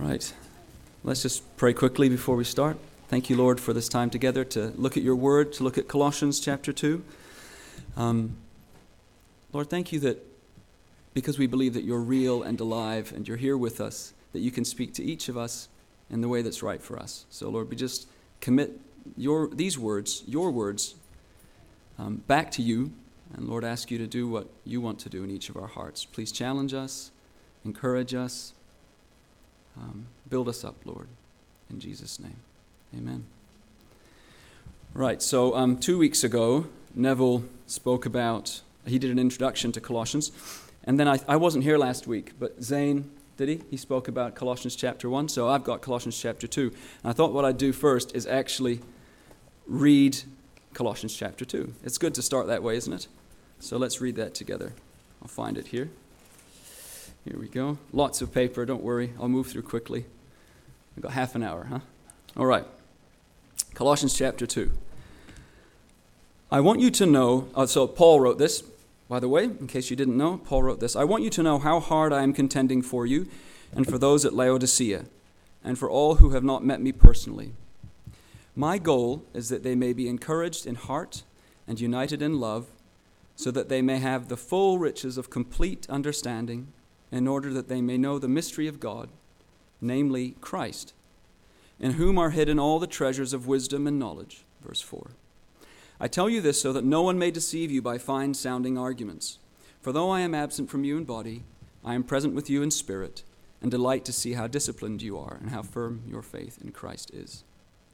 All right, let's just pray quickly before we start. Thank you, Lord, for this time together to look at your word, to look at Colossians chapter 2. Lord, thank you that because we believe that you're real and alive and you're here with us, that you can speak to each of us in the way that's right for us. So, Lord, we just commit these words, your words, back to you, and Lord, ask you to do what you want to do in each of our hearts. Please challenge us, encourage us, build us up, Lord, in Jesus' name. Amen. Right, so 2 weeks ago, Neville spoke about, he did an introduction to Colossians, and then I wasn't here last week, but Zane, did he? He spoke about Colossians chapter 1, so I've got Colossians chapter 2. And I thought what I'd do first is actually read Colossians chapter 2. It's good to start that way, isn't it? So let's read that together. I'll find it here. Here we go. Lots of paper, don't worry. I'll move through quickly. We've got half an hour, huh? All right. Colossians chapter 2. I want you to know, so Paul wrote this, by the way, in case you didn't know, Paul wrote this. I want you to know how hard I am contending for you and for those at Laodicea and for all who have not met me personally. My goal is that they may be encouraged in heart and united in love, so that they may have the full riches of complete understanding, in order that they may know the mystery of God, namely Christ, in whom are hidden all the treasures of wisdom and knowledge. Verse 4. I tell you this so that no one may deceive you by fine-sounding arguments. For though I am absent from you in body, I am present with you in spirit, and delight to see how disciplined you are and how firm your faith in Christ is.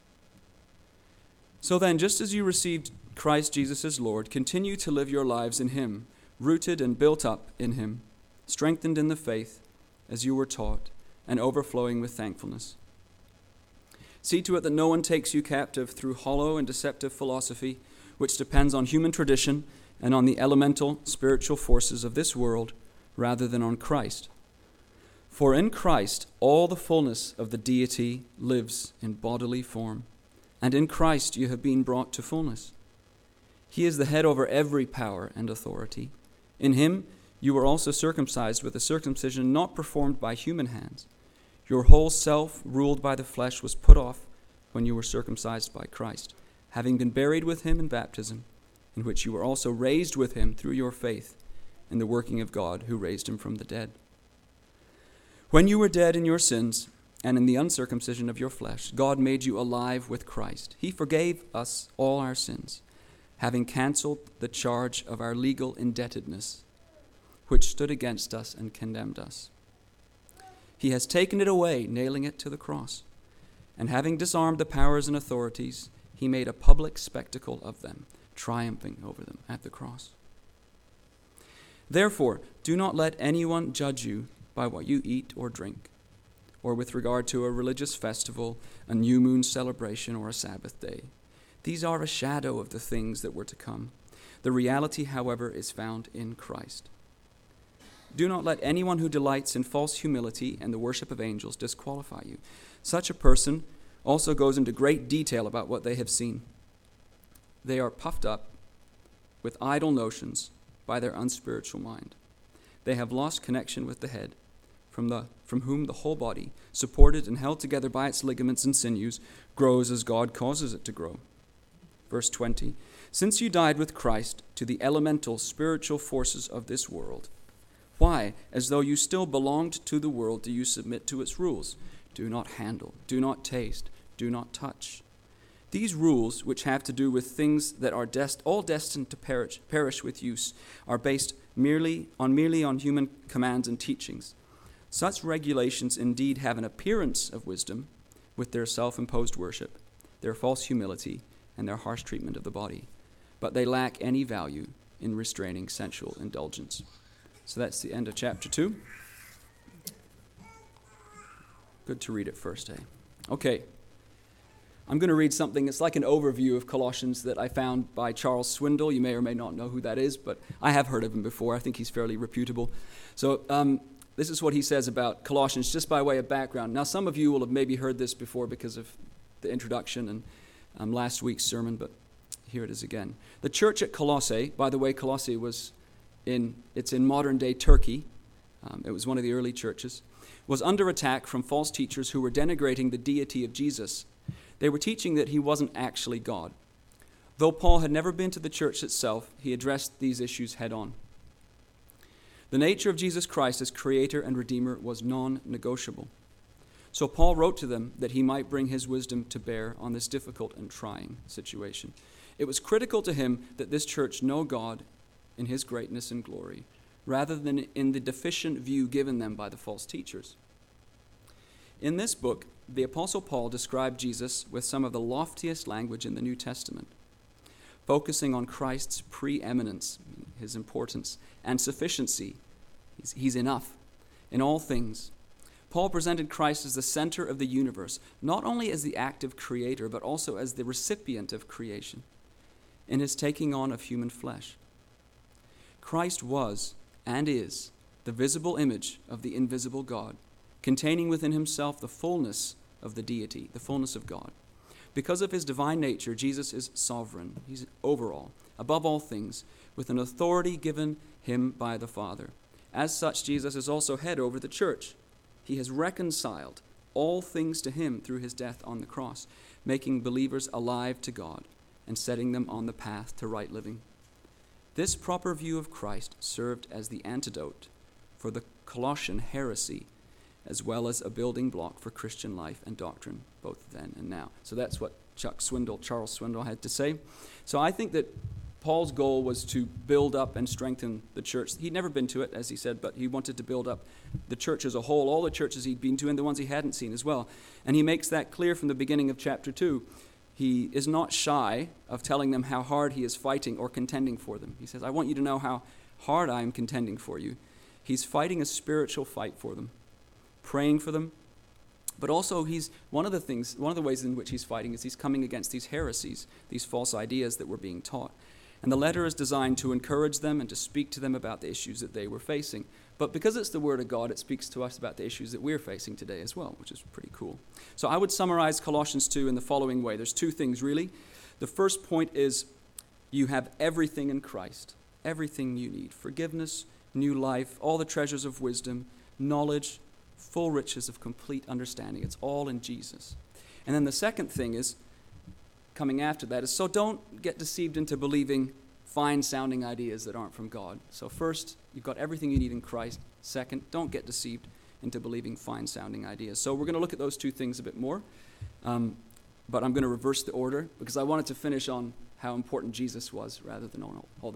So then, just as you received Christ Jesus as Lord, continue to live your lives in him, rooted and built up in him, strengthened in the faith as you were taught, and overflowing with thankfulness. See to it that no one takes you captive through hollow and deceptive philosophy, which depends on human tradition and on the elemental spiritual forces of this world, rather than on Christ. For in Christ all the fullness of the deity lives in bodily form, and in Christ you have been brought to fullness. He is the head over every power and authority. In him you were also circumcised with a circumcision not performed by human hands. Your whole self, ruled by the flesh, was put off when you were circumcised by Christ, having been buried with him in baptism, in which you were also raised with him through your faith in the working of God who raised him from the dead. When you were dead in your sins and in the uncircumcision of your flesh, God made you alive with Christ. He forgave us all our sins, having canceled the charge of our legal indebtedness, which stood against us and condemned us. He has taken it away, nailing it to the cross. And having disarmed the powers and authorities, he made a public spectacle of them, triumphing over them at the cross. Therefore, do not let anyone judge you by what you eat or drink, or with regard to a religious festival, a new moon celebration, or a Sabbath day. These are a shadow of the things that were to come. The reality, however, is found in Christ. Do not let anyone who delights in false humility and the worship of angels disqualify you. Such a person also goes into great detail about what they have seen. They are puffed up with idle notions by their unspiritual mind. They have lost connection with the head, from whom the whole body, supported and held together by its ligaments and sinews, grows as God causes it to grow. Verse 20. Since you died with Christ to the elemental spiritual forces of this world, why, as though you still belonged to the world, do you submit to its rules? Do not handle, do not taste, do not touch. These rules, which have to do with things that are all destined to perish with use, are based merely on human commands and teachings. Such regulations indeed have an appearance of wisdom with their self-imposed worship, their false humility, and their harsh treatment of the body, but they lack any value in restraining sensual indulgence. So that's the end of chapter 2. Good to read it first, eh? Okay. I'm going to read something. It's like an overview of Colossians that I found by Charles Swindoll. You may or may not know who that is, but I have heard of him before. I think he's fairly reputable. So this is what he says about Colossians, just by way of background. Now, some of you will have maybe heard this before because of the introduction and last week's sermon, but here it is again. The church at Colossae, by the way, Colossae it's in modern-day Turkey. It was one of the early churches, was under attack from false teachers who were denigrating the deity of Jesus. They were teaching that he wasn't actually God. Though Paul had never been to the church itself, he addressed these issues head on. The nature of Jesus Christ as Creator and Redeemer was non-negotiable. So Paul wrote to them that he might bring his wisdom to bear on this difficult and trying situation. It was critical to him that this church know God in his greatness and glory, rather than in the deficient view given them by the false teachers. In this book, the Apostle Paul described Jesus with some of the loftiest language in the New Testament, focusing on Christ's preeminence, his importance, and sufficiency. He's enough in all things. Paul presented Christ as the center of the universe, not only as the active creator, but also as the recipient of creation in his taking on of human flesh. Christ was and is the visible image of the invisible God, containing within himself the fullness of the deity, the fullness of God. Because of his divine nature, Jesus is sovereign. He's over all, above all things, with an authority given him by the Father. As such, Jesus is also head over the church. He has reconciled all things to him through his death on the cross, making believers alive to God and setting them on the path to right living. This proper view of Christ served as the antidote for the Colossian heresy, as well as a building block for Christian life and doctrine, both then and now. So that's what Charles Swindoll had to say. So I think that Paul's goal was to build up and strengthen the church. He'd never been to it, as he said, but he wanted to build up the church as a whole, all the churches he'd been to and the ones he hadn't seen as well. And he makes that clear from the beginning of chapter 2. He is not shy of telling them how hard he is fighting or contending for them. He says, I want you to know how hard I am contending for you. He's fighting a spiritual fight for them, praying for them. But also one of the ways in which he's fighting is he's coming against these heresies, these false ideas that were being taught. And the letter is designed to encourage them and to speak to them about the issues that they were facing. But because it's the Word of God, it speaks to us about the issues that we're facing today as well, which is pretty cool. So I would summarize Colossians 2 in the following way. There's two things, really. The first point is you have everything in Christ, everything you need. Forgiveness, new life, all the treasures of wisdom, knowledge, full riches of complete understanding. It's all in Jesus. And then the second thing is, coming after that, is so don't get deceived into believing fine-sounding ideas that aren't from God. So first, you've got everything you need in Christ. Second, don't get deceived into believing fine-sounding ideas. So we're going to look at those two things a bit more, but I'm going to reverse the order because I wanted to finish on how important Jesus was rather than on all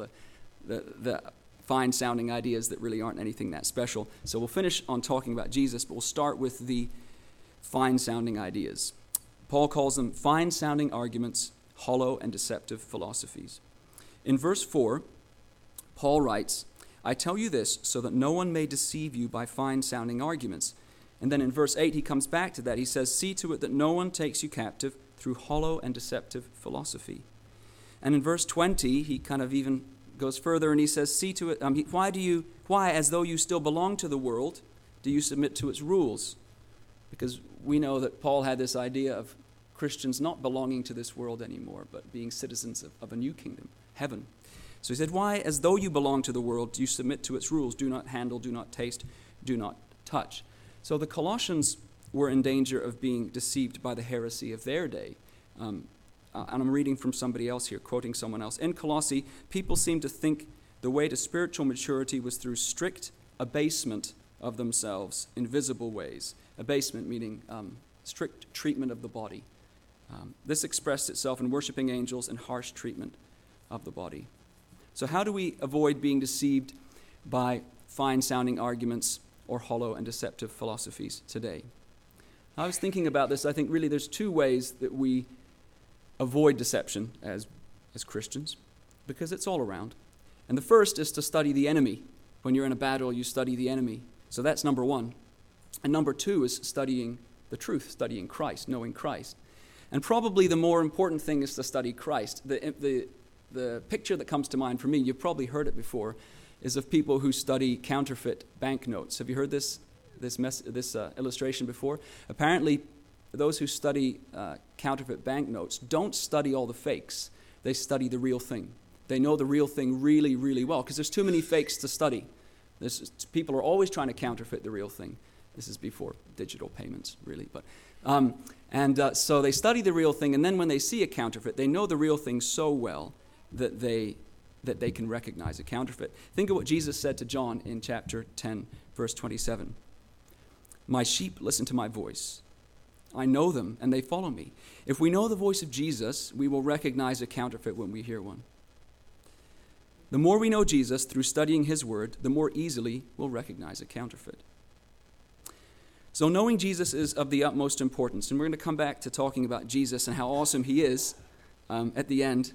the fine-sounding ideas that really aren't anything that special. So we'll finish on talking about Jesus, but we'll start with the fine-sounding ideas. Paul calls them fine-sounding arguments, hollow and deceptive philosophies. In verse 4, Paul writes, I tell you this so that no one may deceive you by fine-sounding arguments. And then in verse 8, he comes back to that. He says, see to it that no one takes you captive through hollow and deceptive philosophy. And in verse 20, he kind of even goes further and he says, see to it, why, as though you still belong to the world, do you submit to its rules? Because we know that Paul had this idea of Christians not belonging to this world anymore, but being citizens of a new kingdom, heaven. So he said, why, as though you belong to the world, do you submit to its rules? Do not handle, do not taste, do not touch. So the Colossians were in danger of being deceived by the heresy of their day. And I'm reading from somebody else here, quoting someone else. In Colossae, people seemed to think the way to spiritual maturity was through strict abasement of themselves in visible ways. Abasement meaning strict treatment of the body. This expressed itself in worshiping angels and harsh treatment of the body. So how do we avoid being deceived by fine-sounding arguments or hollow and deceptive philosophies today? I was thinking about this. I think really there's two ways that we avoid deception as Christians, because it's all around. And the first is to study the enemy. When you're in a battle, you study the enemy. So that's number one. And number two is studying the truth, studying Christ, knowing Christ. And probably the more important thing is to study Christ. The picture that comes to mind for me, you've probably heard it before, is of people who study counterfeit banknotes. Have you heard this illustration before? Apparently, those who study counterfeit banknotes don't study all the fakes. They study the real thing. They know the real thing really, really well because there's too many fakes to study. People are always trying to counterfeit the real thing. This is before digital payments, really. But so they study the real thing, and then when they see a counterfeit, they know the real thing so well that they can recognize a counterfeit. Think of what Jesus said to John in chapter 10, verse 27. My sheep listen to my voice. I know them, and they follow me. If we know the voice of Jesus, we will recognize a counterfeit when we hear one. The more we know Jesus through studying his word, the more easily we'll recognize a counterfeit. So knowing Jesus is of the utmost importance, and we're going to come back to talking about Jesus and how awesome he is at the end.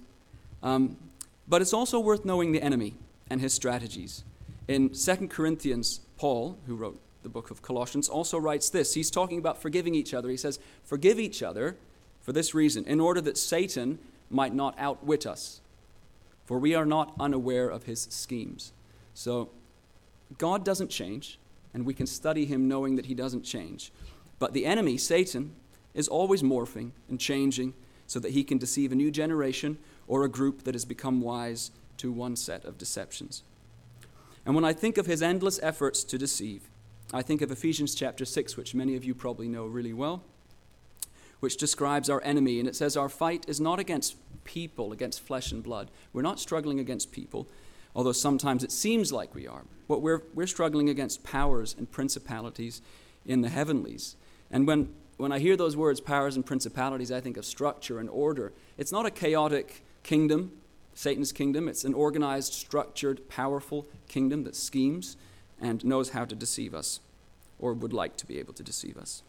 But it's also worth knowing the enemy and his strategies. In 2 Corinthians, Paul, who wrote the book of Colossians, also writes this. He's talking about forgiving each other. He says, forgive each other for this reason, in order that Satan might not outwit us, for we are not unaware of his schemes. So God doesn't change, and we can study him knowing that he doesn't change. But the enemy, Satan, is always morphing and changing so that he can deceive a new generation or a group that has become wise to one set of deceptions. And when I think of his endless efforts to deceive, I think of Ephesians chapter 6, which many of you probably know really well, which describes our enemy. And it says our fight is not against people, against flesh and blood. We're not struggling against people, although sometimes it seems like we are. But we're struggling against powers and principalities in the heavenlies. And when I hear those words, powers and principalities, I think of structure and order. It's not a chaotic kingdom, Satan's kingdom. It's an organized, structured, powerful kingdom that schemes and knows how to deceive us, or would like to be able to deceive us.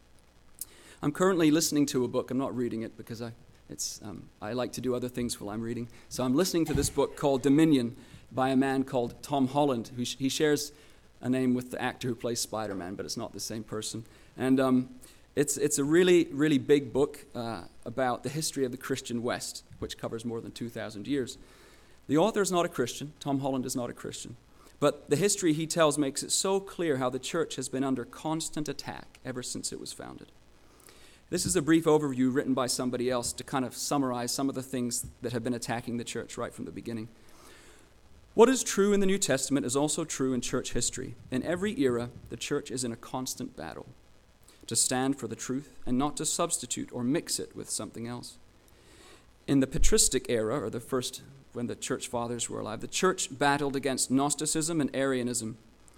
I'm currently listening to a book. I'm not reading it because I like to do other things while I'm reading. So I'm listening to this book called Dominion by a man called Tom Holland, who he shares a name with the actor who plays Spider-Man, but it's not the same person. And it's a really, really big book about the history of the Christian West, which covers more than 2,000 years. The author is not a Christian. Tom Holland is not a Christian. But the history he tells makes it so clear how the church has been under constant attack ever since it was founded. This is a brief overview written by somebody else to kind of summarize some of the things that have been attacking the church right from the beginning. What is true in the New Testament is also true in church history. In every era, the church is in a constant battle to stand for the truth and not to substitute or mix it with something else. In the patristic era, or the first when the church fathers were alive, the church battled against Gnosticism and Arianism,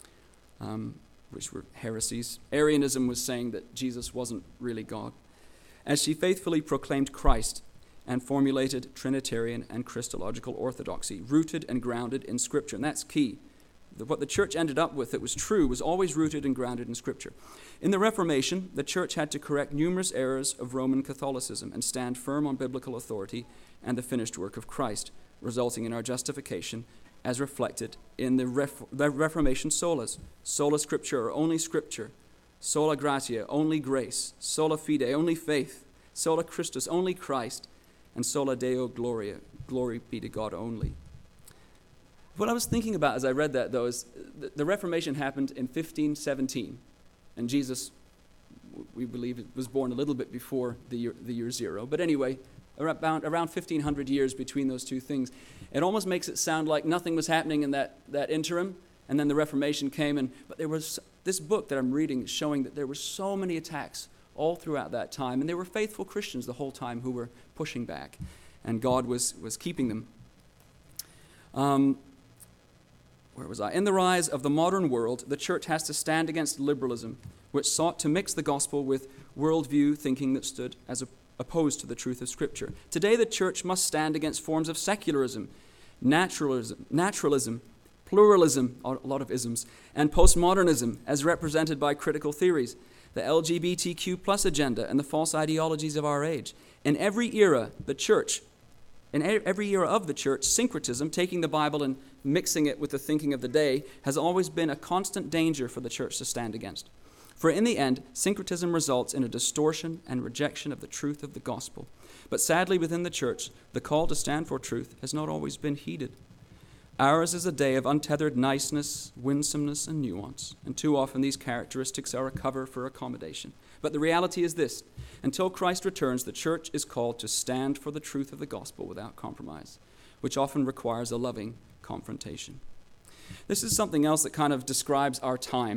which were heresies. Arianism was saying that Jesus wasn't really God, as she faithfully proclaimed Christ and formulated Trinitarian and Christological orthodoxy, rooted and grounded in Scripture. And that's key. What the church ended up with that was true was always rooted and grounded in Scripture. In the Reformation, the church had to correct numerous errors of Roman Catholicism and stand firm on biblical authority and the finished work of Christ, resulting in our justification as reflected in the Reformation solas. Sola Scriptura, only Scripture. Sola gratia, only grace. Sola fide, only faith. Sola Christus, only Christ. And sola Deo gloria, glory be to God only. What I was thinking about as I read that, though, is the Reformation happened in 1517. And Jesus, we believe, was born a little bit before the year zero. But anyway, around 1,500 years between those two things. It almost makes it sound like nothing was happening in that interim, and then the Reformation came. But there was this book that I'm reading showing that there were so many attacks all throughout that time, and they were faithful Christians the whole time who were pushing back, and God was keeping them. Where was I? In the rise of the modern world, the church has to stand against liberalism, which sought to mix the gospel with worldview thinking that stood as opposed to the truth of Scripture. Today, the church must stand against forms of secularism, naturalism, pluralism, a lot of isms, and postmodernism as represented by critical theories, the LGBTQ plus agenda, and the false ideologies of our age. In every era of the church, syncretism, taking the Bible and mixing it with the thinking of the day, has always been a constant danger for the church to stand against. For in the end, syncretism results in a distortion and rejection of the truth of the gospel. But sadly, within the church, the call to stand for truth has not always been heeded. Ours is a day of untethered niceness, winsomeness, and nuance, and too often these characteristics are a cover for accommodation. But the reality is this: until Christ returns, the church is called to stand for the truth of the gospel without compromise, which often requires a loving confrontation. This is something else that kind of describes our time.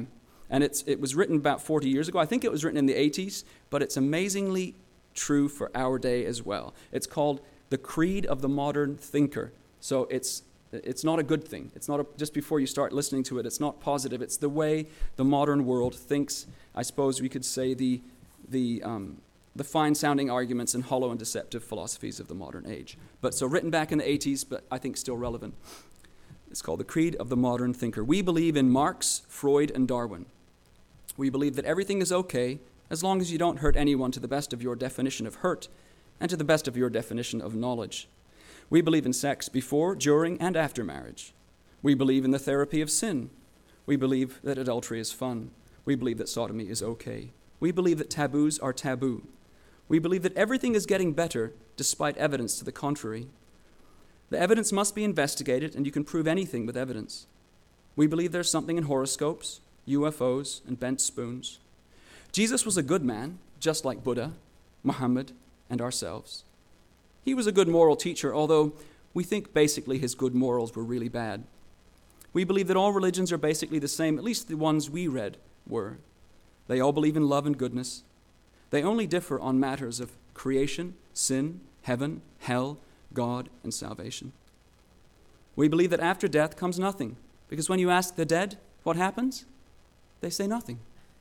And it was written about 40 years ago. I think it was written in the 80s, but it's amazingly true for our day as well. It's called The Creed of the Modern Thinker. So it's not a good thing. It's not just before you start listening to it, it's not positive. It's the way the modern world thinks. I suppose we could say the fine-sounding arguments and hollow and deceptive philosophies of the modern age. But so written back in the 80s, but I think still relevant. It's called The Creed of the Modern Thinker. We believe in Marx, Freud, and Darwin. We believe that everything is okay as long as you don't hurt anyone to the best of your definition of hurt and to the best of your definition of knowledge. We believe in sex before, during, and after marriage. We believe in the therapy of sin. We believe that adultery is fun. We believe that sodomy is okay. We believe that taboos are taboo. We believe that everything is getting better despite evidence to the contrary. The evidence must be investigated, and you can prove anything with evidence. We believe there's something in horoscopes, UFOs, and bent spoons. Jesus was a good man, just like Buddha, Muhammad, and ourselves. He was a good moral teacher, although we think basically his good morals were really bad. We believe that all religions are basically the same, at least the ones we read were. They all believe in love and goodness. They only differ on matters of creation, sin, heaven, hell, God, and salvation. We believe that after death comes nothing, because when you ask the dead what happens, they say nothing.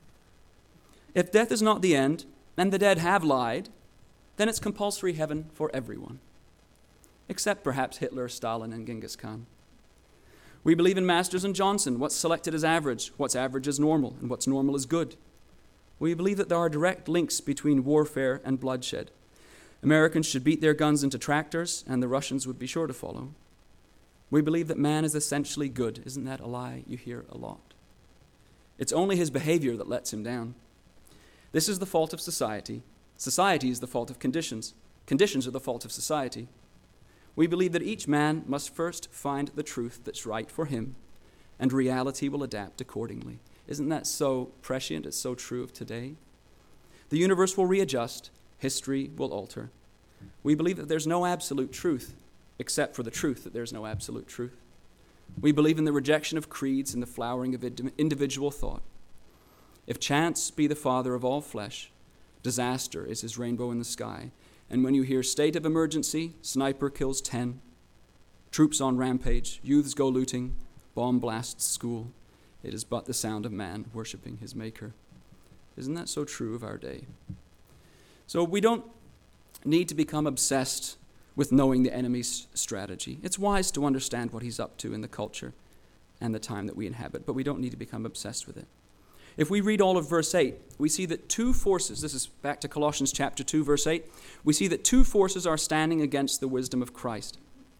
If death is not the end, and the dead have lied, then it's compulsory heaven for everyone, except perhaps Hitler, Stalin, and Genghis Khan. We believe in Masters and Johnson. What's selected is average, what's average is normal, and what's normal is good. We believe that there are direct links between warfare and bloodshed. Americans should beat their guns into tractors, and the Russians would be sure to follow. We believe that man is essentially good. Isn't that a lie you hear a lot? It's only his behavior that lets him down. This is the fault of society. Society is the fault of conditions. Conditions are the fault of society. We believe that each man must first find the truth that's right for him, and reality will adapt accordingly. Isn't that so prescient? It's so true of today. The universe will readjust. History will alter. We believe that there's no absolute truth, except for the truth that there's no absolute truth. We believe in the rejection of creeds and the flowering of individual thought. If chance be the father of all flesh, disaster is his rainbow in the sky. And when you hear state of emergency, sniper kills 10, troops on rampage, youths go looting, bomb blasts school, it is but the sound of man worshiping his maker. Isn't that so true of our day? So we don't need to become obsessed with knowing the enemy's strategy. It's wise to understand what he's up to in the culture and the time that we inhabit, but we don't need to become obsessed with it. If we read all of verse 8, we see that two forces, this is back to Colossians chapter 2, verse 8, we see that two forces are standing against the wisdom of Christ.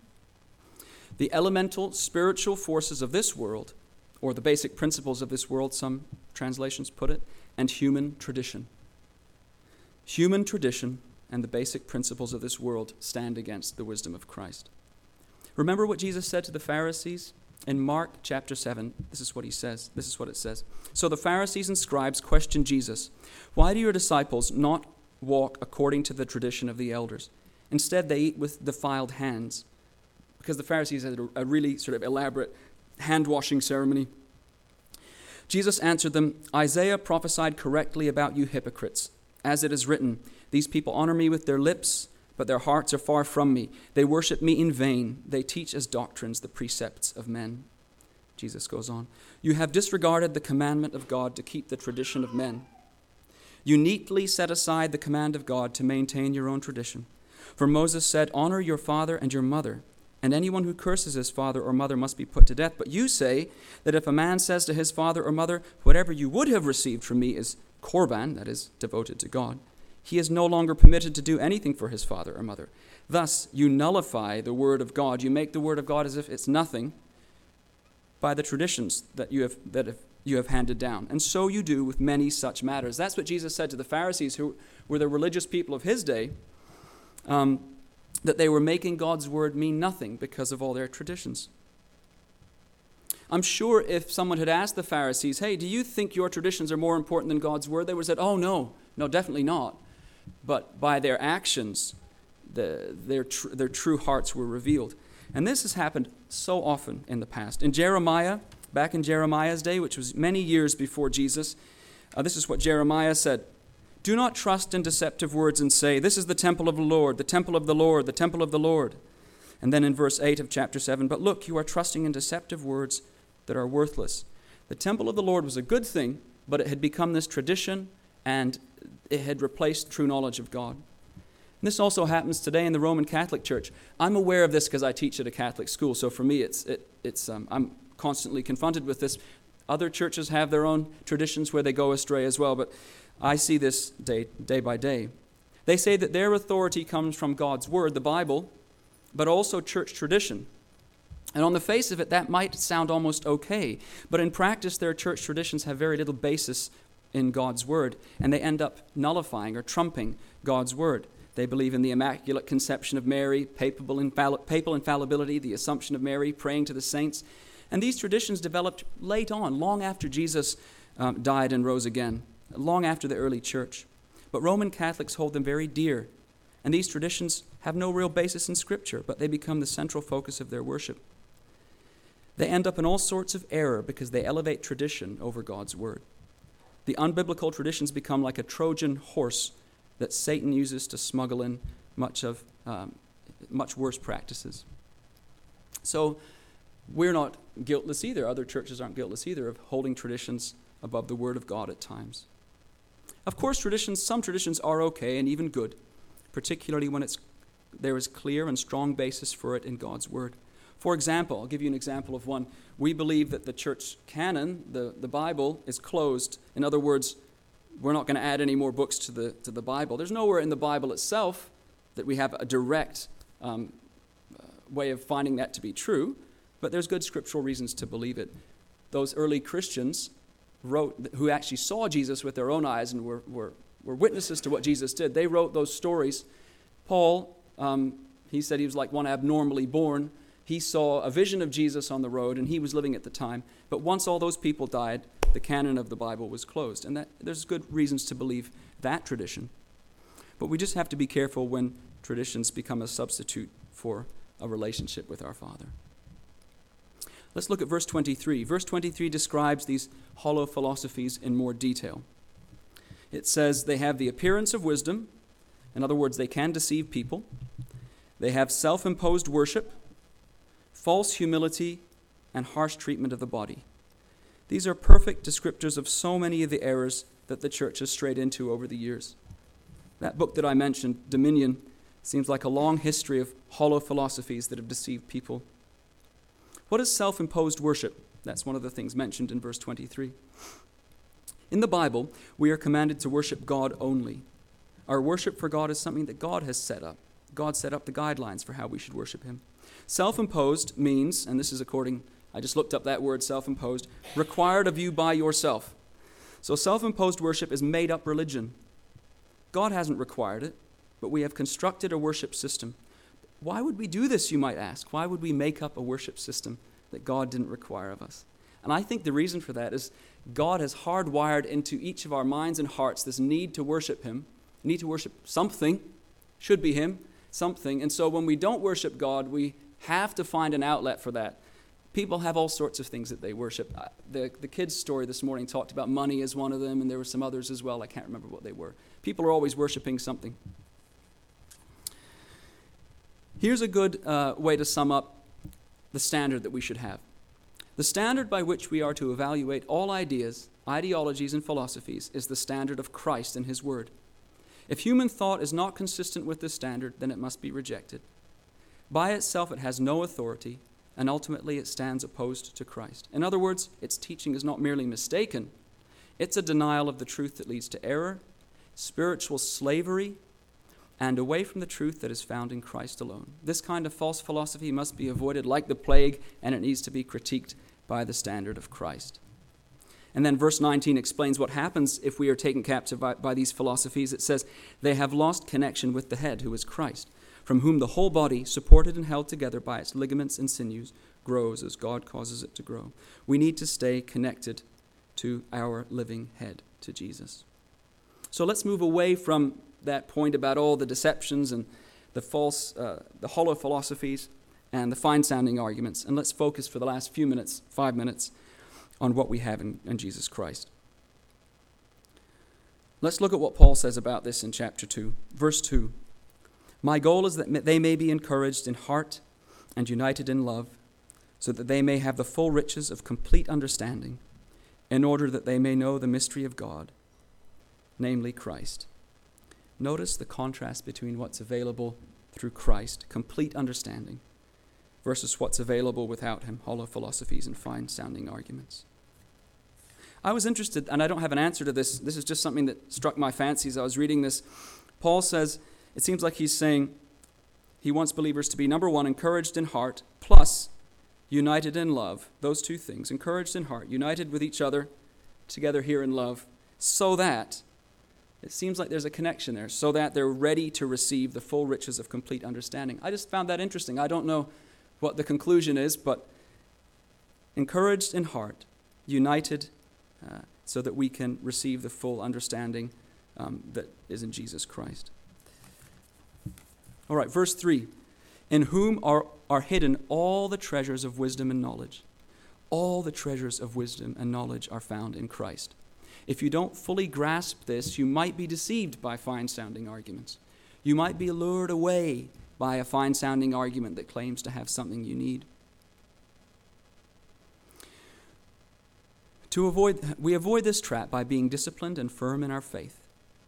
The elemental spiritual forces of this world, or the basic principles of this world, some translations put it, and human tradition. Human tradition and the basic principles of this world stand against the wisdom of Christ. Remember what Jesus said to the Pharisees? In Mark chapter 7, this is what he says. This is what it says. So the Pharisees and scribes questioned Jesus, "Why do your disciples not walk according to the tradition of the elders? Instead, they eat with defiled hands." Because the Pharisees had a really sort of elaborate hand-washing ceremony. Jesus answered them, "Isaiah prophesied correctly about you hypocrites. As it is written, these people honor me with their lips, but their hearts are far from me. They worship me in vain. They teach as doctrines the precepts of men." Jesus goes on, "You have disregarded the commandment of God to keep the tradition of men. You neatly set aside the command of God to maintain your own tradition. For Moses said, 'Honor your father and your mother,' and anyone who curses his father or mother must be put to death. But you say that if a man says to his father or mother, 'Whatever you would have received from me is korban,' that is, devoted to God, he is no longer permitted to do anything for his father or mother. Thus, you nullify the word of God. You make the word of God as if it's nothing by the traditions that you have handed down. And so you do with many such matters." That's what Jesus said to the Pharisees, who were the religious people of his day, that they were making God's word mean nothing because of all their traditions. I'm sure if someone had asked the Pharisees, "Hey, do you think your traditions are more important than God's word?" they would have said, "Oh, no, definitely not." But by their actions, their true hearts were revealed. And this has happened so often in the past. In Jeremiah, back in Jeremiah's day, which was many years before Jesus. This is what Jeremiah said. "Do not trust in deceptive words and say, 'This is the temple of the Lord, the temple of the Lord, the temple of the Lord.'" And then in verse 8 of chapter 7, "But look, you are trusting in deceptive words that are worthless." The temple of the Lord was a good thing, but it had become this tradition, and it had replaced true knowledge of God. And this also happens today in the Roman Catholic Church. I'm aware of this because I teach at a Catholic school, so for me I'm constantly confronted with this. Other churches have their own traditions where they go astray as well, but I see this day by day. They say that their authority comes from God's Word, the Bible, but also church tradition. And on the face of it, that might sound almost okay, but in practice, their church traditions have very little basis in God's Word, and they end up nullifying or trumping God's Word. They believe in the Immaculate Conception of Mary, papal infallibility, the Assumption of Mary, praying to the saints. And these traditions developed late on, long after Jesus died and rose again, long after the early church. But Roman Catholics hold them very dear. And these traditions have no real basis in Scripture, but they become the central focus of their worship. They end up in all sorts of error because they elevate tradition over God's Word. The unbiblical traditions become like a Trojan horse that Satan uses to smuggle in much worse practices. So we're not guiltless either. Other churches aren't guiltless either of holding traditions above the Word of God at times. Of course, some traditions are okay and even good, particularly when there is clear and strong basis for it in God's Word. For example, I'll give you an example of one. We believe that the church canon, the Bible, is closed. In other words, we're not going to add any more books to the Bible. There's nowhere in the Bible itself that we have a direct way of finding that to be true, but there's good scriptural reasons to believe it. Those early Christians who actually saw Jesus with their own eyes and were witnesses to what Jesus did, they wrote those stories. Paul, he said he was like one abnormally born. He saw a vision of Jesus on the road, and he was living at the time. But once all those people died, the canon of the Bible was closed. And there's good reasons to believe that tradition. But we just have to be careful when traditions become a substitute for a relationship with our Father. Let's look at verse 23. Verse 23 describes these hollow philosophies in more detail. It says they have the appearance of wisdom. In other words, they can deceive people. They have self-imposed worship, false humility, and harsh treatment of the body. These are perfect descriptors of so many of the errors that the church has strayed into over the years. That book that I mentioned, Dominion, seems like a long history of hollow philosophies that have deceived people. What is self-imposed worship? That's one of the things mentioned in verse 23. In the Bible, we are commanded to worship God only. Our worship for God is something that God has set up. God set up the guidelines for how we should worship Him. Self-imposed means, and this is I just looked up that word, self-imposed, required of you by yourself. So self-imposed worship is made-up religion. God hasn't required it, but we have constructed a worship system. Why would we do this, you might ask? Why would we make up a worship system that God didn't require of us? And I think the reason for that is God has hardwired into each of our minds and hearts this need to worship Him, need to worship something, should be Him, something. And so when we don't worship God, we have to find an outlet for that. People have all sorts of things that they worship. The kids' story this morning talked about money as one of them, and there were some others as well. I can't remember what they were. People are always worshiping something. Here's a good way to sum up the standard that we should have. The standard by which we are to evaluate all ideas, ideologies, and philosophies is the standard of Christ and His Word. If human thought is not consistent with this standard, then it must be rejected. By itself, it has no authority, and ultimately it stands opposed to Christ. In other words, its teaching is not merely mistaken. It's a denial of the truth that leads to error, spiritual slavery, and away from the truth that is found in Christ alone. This kind of false philosophy must be avoided like the plague, and it needs to be critiqued by the standard of Christ. And then verse 19 explains what happens if we are taken captive by these philosophies. It says, they have lost connection with the head, who is Christ, from whom the whole body, supported and held together by its ligaments and sinews, grows as God causes it to grow. We need to stay connected to our living head, to Jesus. So let's move away from that point about all the deceptions and the hollow philosophies and the fine-sounding arguments, and let's focus for the last 5 minutes, on what we have in Jesus Christ. Let's look at what Paul says about this in chapter 2. Verse 2. My goal is that they may be encouraged in heart and united in love, so that they may have the full riches of complete understanding, in order that they may know the mystery of God, namely Christ. Notice the contrast between what's available through Christ, complete understanding, versus what's available without him, hollow philosophies and fine-sounding arguments. I was interested, and I don't have an answer to this. This is just something that struck my fancy as I was reading this. Paul says, it seems like he's saying he wants believers to be, number one, encouraged in heart, plus united in love. Those two things, encouraged in heart, united with each other, together here in love, so that, it seems like there's a connection there, so that they're ready to receive the full riches of complete understanding. I just found that interesting. I don't know what the conclusion is, but encouraged in heart, united so that we can receive the full understanding that is in Jesus Christ. All right, verse 3. In whom are hidden all the treasures of wisdom and knowledge. All the treasures of wisdom and knowledge are found in Christ. If you don't fully grasp this, you might be deceived by fine-sounding arguments. You might be lured away by a fine-sounding argument that claims to have something you need. We avoid this trap by being disciplined and firm in our faith.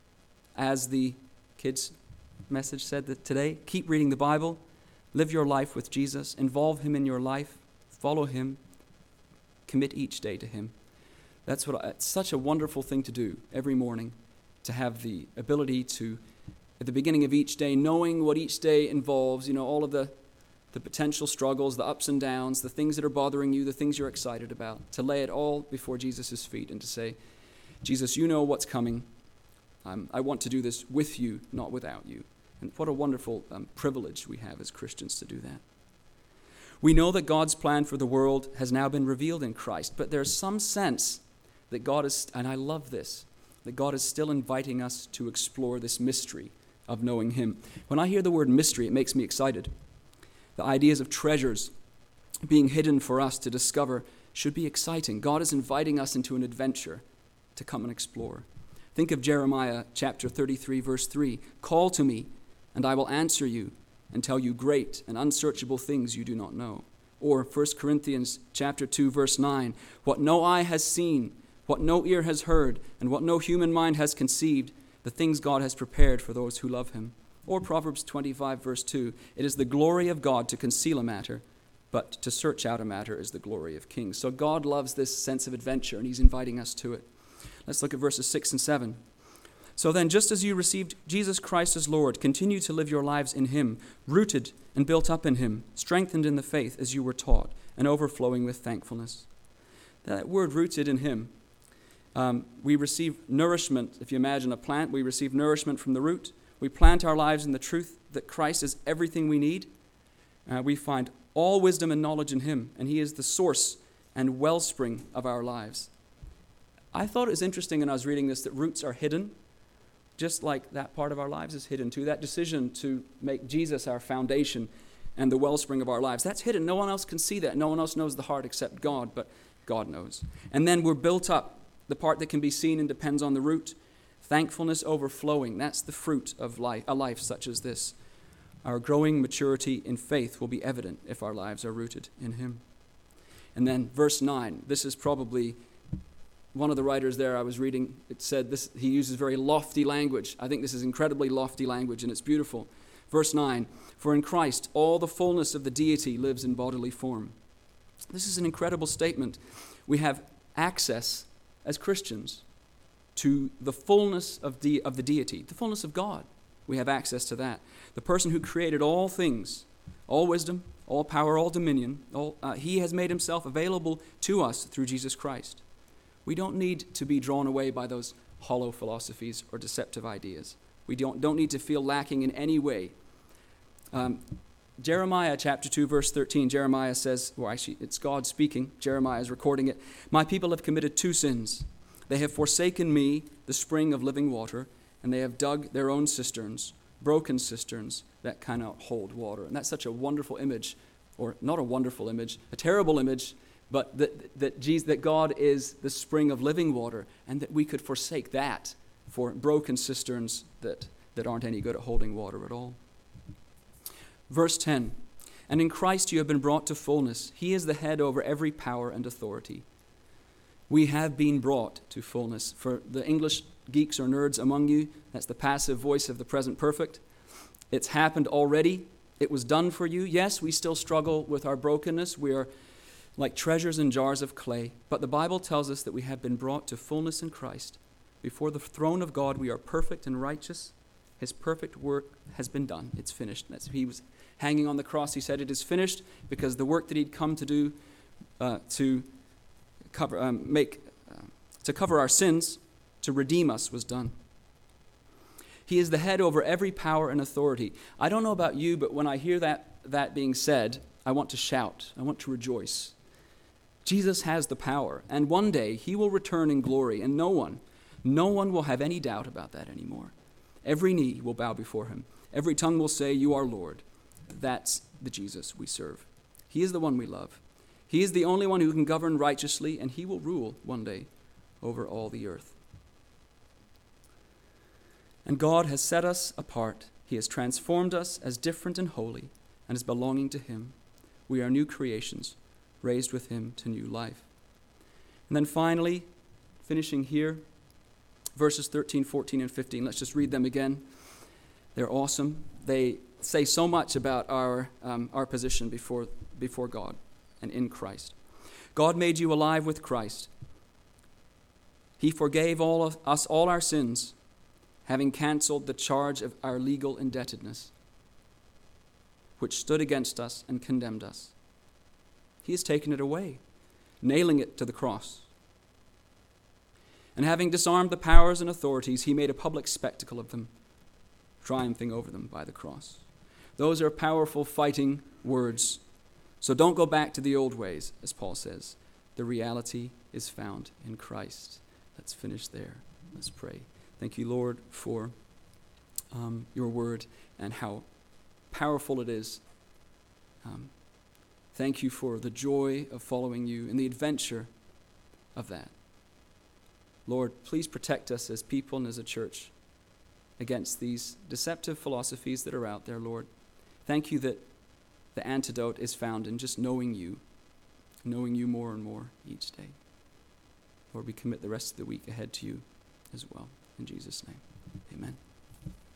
As the kids' message said that today, keep reading the Bible, live your life with Jesus, involve him in your life, follow him, commit each day to him. It's such a wonderful thing to do every morning, to have the ability to, at the beginning of each day, knowing what each day involves, all of the potential struggles, the ups and downs, the things that are bothering you, the things you're excited about, to lay it all before Jesus' feet and to say, Jesus, you know what's coming. I want to do this with you, not without you. And what a wonderful privilege we have as Christians to do that. We know that God's plan for the world has now been revealed in Christ, but there's some sense that God is, and I love this, that God is still inviting us to explore this mystery of knowing him. When I hear the word mystery, it makes me excited. The ideas of treasures being hidden for us to discover should be exciting. God is inviting us into an adventure to come and explore. Think of Jeremiah chapter 33, verse 3. Call to me, and I will answer you and tell you great and unsearchable things you do not know. Or 1 Corinthians chapter 2, verse 9. What no eye has seen, what no ear has heard, and what no human mind has conceived, the things God has prepared for those who love him. Or Proverbs 25, verse 2. It is the glory of God to conceal a matter, but to search out a matter is the glory of kings. So God loves this sense of adventure, and he's inviting us to it. Let's look at verses 6 and 7. So then, just as you received Jesus Christ as Lord, continue to live your lives in him, rooted and built up in him, strengthened in the faith as you were taught, and overflowing with thankfulness. That word rooted in him, we receive nourishment. If you imagine a plant, we receive nourishment from the root. We plant our lives in the truth that Christ is everything we need. We find all wisdom and knowledge in him, and he is the source and wellspring of our lives. I thought it was interesting when I was reading this that roots are hidden, just like that part of our lives is hidden too. That decision to make Jesus our foundation and the wellspring of our lives, that's hidden. No one else can see that. No one else knows the heart except God, but God knows. And then we're built up. The part that can be seen and depends on the root. Thankfulness overflowing, that's the fruit of life, a life such as this. Our growing maturity in faith will be evident if our lives are rooted in him. And then verse 9, this is probably one of the writers there I was reading, it said this, he uses very lofty language. I think this is incredibly lofty language, and it's beautiful. Verse 9, for in Christ all the fullness of the deity lives in bodily form. This is an incredible statement. We have access as Christians to the fullness of the deity, the fullness of God. We have access to that. The person who created all things, all wisdom, all power, all dominion, he has made himself available to us through Jesus Christ. We don't need to be drawn away by those hollow philosophies or deceptive ideas. We don't need to feel lacking in any way. Jeremiah chapter 2, verse 13, Jeremiah says, well, actually, it's God speaking. Jeremiah is recording it. My people have committed two sins. They have forsaken me, the spring of living water, and they have dug their own cisterns, broken cisterns that cannot hold water. And that's such a wonderful image, or not a wonderful image, a terrible image, but that God is the spring of living water, and that we could forsake that for broken cisterns that aren't any good at holding water at all. Verse 10, and in Christ you have been brought to fullness. He is the head over every power and authority. We have been brought to fullness. For the English geeks or nerds among you, that's the passive voice of the present perfect. It's happened already. It was done for you. Yes, we still struggle with our brokenness. We are like treasures in jars of clay. But the Bible tells us that we have been brought to fullness in Christ. Before the throne of God, we are perfect and righteous. His perfect work has been done. It's finished. He was hanging on the cross. He said, "It is finished," because the work that he'd come to do to cover our sins, to redeem us, was done. He is the head over every power and authority. I don't know about you, but when I hear that being said, I want to shout. I want to rejoice. Jesus has the power, and one day he will return in glory, and no one will have any doubt about that anymore. Every knee will bow before him. Every tongue will say, "You are Lord." That's the Jesus we serve. He is the one we love. He is the only one who can govern righteously, and he will rule one day over all the earth. And God has set us apart. He has transformed us as different and holy, and as belonging to him. We are new creations, raised with him to new life. And then finally, finishing here, verses 13, 14, and 15. Let's just read them again. They're awesome. They say so much about our position before God and in Christ. God made you alive with Christ. He forgave us all our sins, having canceled the charge of our legal indebtedness, which stood against us and condemned us. He has taken it away, nailing it to the cross. And having disarmed the powers and authorities, he made a public spectacle of them, triumphing over them by the cross. Those are powerful fighting words. So don't go back to the old ways, as Paul says. The reality is found in Christ. Let's finish there. Let's pray. Thank you, Lord, for your word and how powerful it is. Thank you for the joy of following you and the adventure of that. Lord, please protect us as people and as a church against these deceptive philosophies that are out there, Lord. Thank you that the antidote is found in just knowing you more and more each day. Lord, we commit the rest of the week ahead to you as well. In Jesus' name, amen.